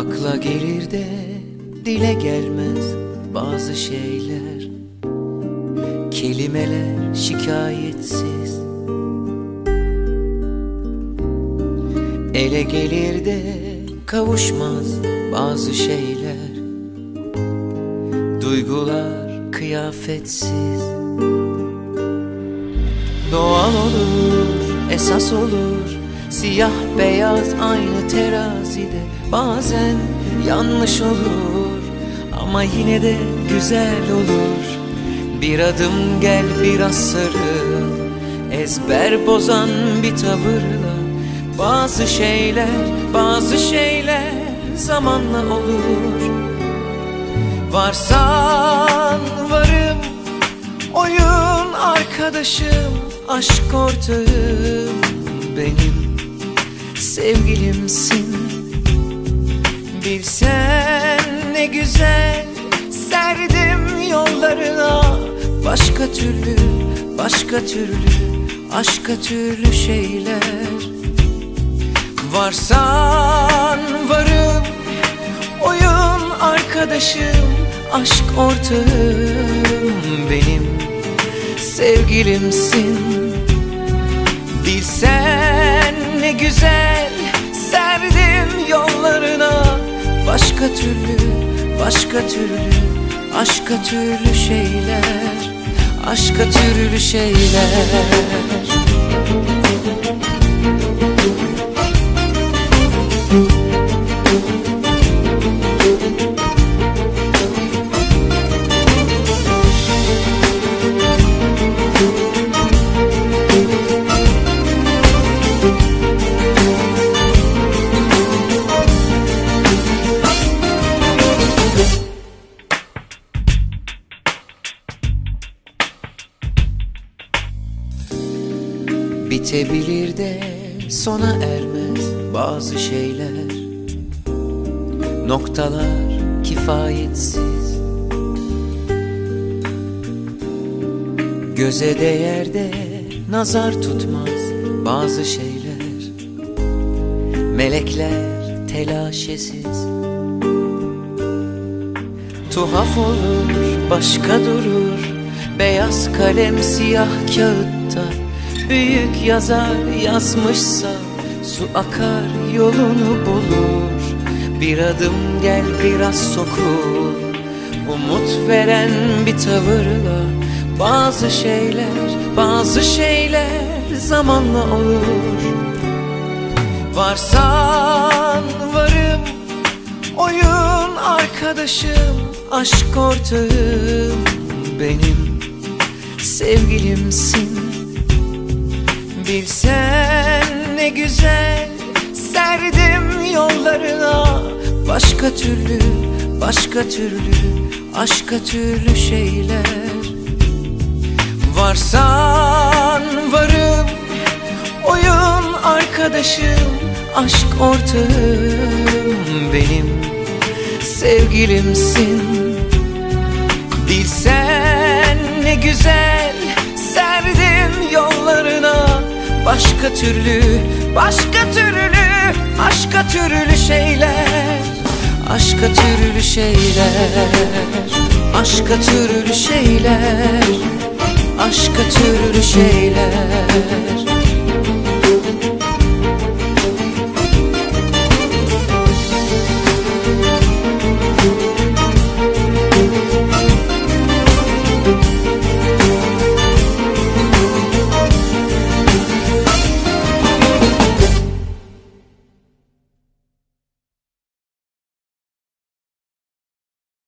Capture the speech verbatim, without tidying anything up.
Akla gelir de dile gelmez bazı şeyler, kelimeler şikayetsiz. Ele gelir de kavuşmaz bazı şeyler, duygular kıyafetsiz. Doğal olur, esas olur, siyah beyaz aynı terazide. Bazen yanlış olur ama yine de güzel olur. Bir adım gel biraz sarıl, ezber bozan bir tavırla. Bazı şeyler, bazı şeyler zamanla olur. Varsan varım, oyun arkadaşım, aşk ortağım benim, sevgilimsin. Bilsen ne güzel serdim yollarına, başka türlü, başka türlü, aşka türlü şeyler. Varsan varım, oyun arkadaşım, aşk ortağım benim, sevgilimsin. Bilsen ne güzel serdim yollarına, başka türlü, başka türlü, aşka türlü şeyler, aşka türlü şeyler. Bitebilir de sona ermez bazı şeyler, noktalar kifayetsiz. Göze değer de nazar tutmaz bazı şeyler, melekler telaşesiz. Tuhaf olur, başka durur, beyaz kalem siyah kağıtta. Büyük yazar yazmışsa su akar yolunu bulur. Bir adım gel biraz sokul, umut veren bir tavırla. Bazı şeyler, bazı şeyler zamanla olur. Varsan varım, oyun arkadaşım, aşk ortağım benim, sevgilimsin. Bilsen ne güzel serdim yollarına, başka türlü, başka türlü, aşka türlü şeyler. Varsan varım, oyun arkadaşım, aşk ortağım benim, sevgilimsin. Bilsen ne güzel serdim yollarına, başka türlü, başka türlü, aşka türlü şeyler, aşka türlü şeyler, aşka türlü şeyler, aşka türlü şeyler.